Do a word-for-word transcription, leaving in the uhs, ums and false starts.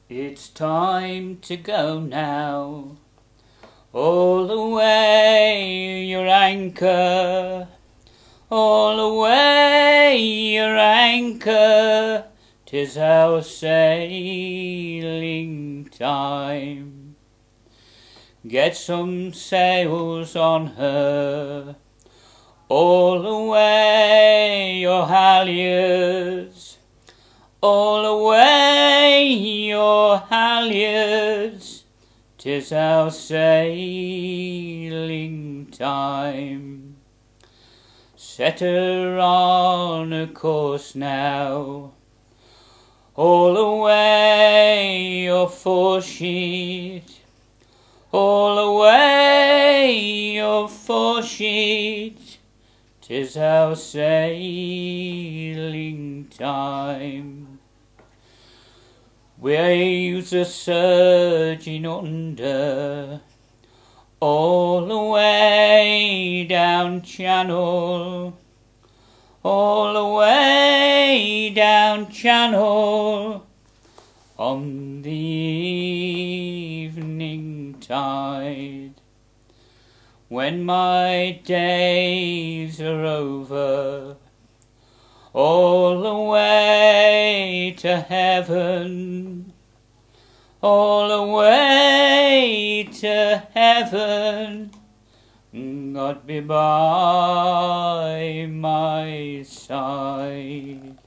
It's time to go now. All away your anchor, all away your anchor, 'tis our sailing time. Get some sails on her, all away your halyards, all away your halyards, 'tis our sailing time. Set her on a course now, all away your foresheet, all away your foresheet, 'tis our sailing time. Waves are surging under, all the way down channel, all the way down channel, on the evening tide. When my days are over, all the way to heaven, all the way to heaven, God be by my side.